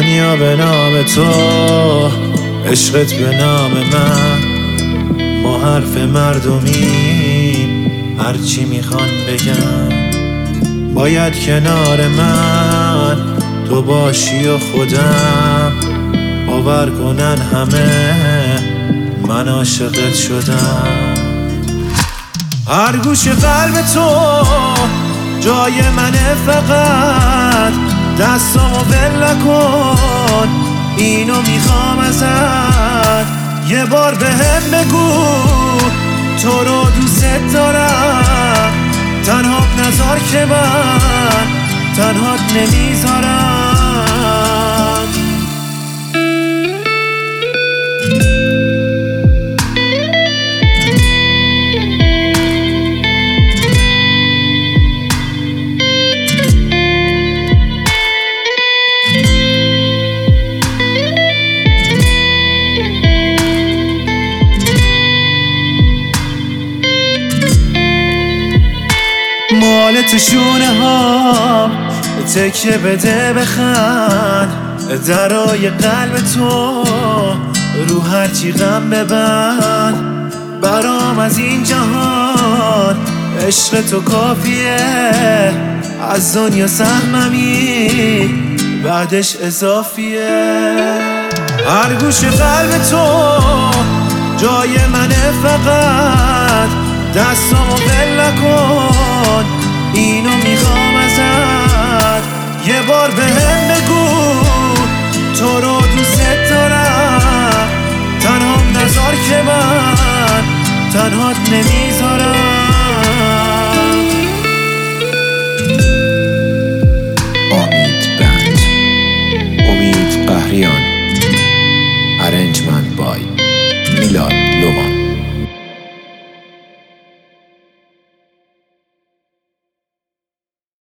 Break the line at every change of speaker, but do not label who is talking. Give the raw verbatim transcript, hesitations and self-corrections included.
دنیا به نام تو، عشقت به نام من. ما حرف مردمیم، هرچی میخوان بگن. باید کنار من تو باشی و خودم باور کنن همه من عاشقت شدم. هر گوش قلب تو جای منه، فقط دستامو ول نکن، اینو میخوام ازت. یه بار بهم بگو تو رو دوست دارم، تنها نذار که من تنهات نمیذارم. مال تو شونه ها تکیه بده بخند، درای قلب تو رو هرچی غم ببند. برام از این جهان عشق تو کافیه، از دنیا سهممی بعدش اضافیه. هر گوش قلب تو جای منه، فقط دستامو ول نکن، اینو میخوام ازت. یه بار بهم بگو تو رو دوست دارم، تنها نذار که من تنهات نمی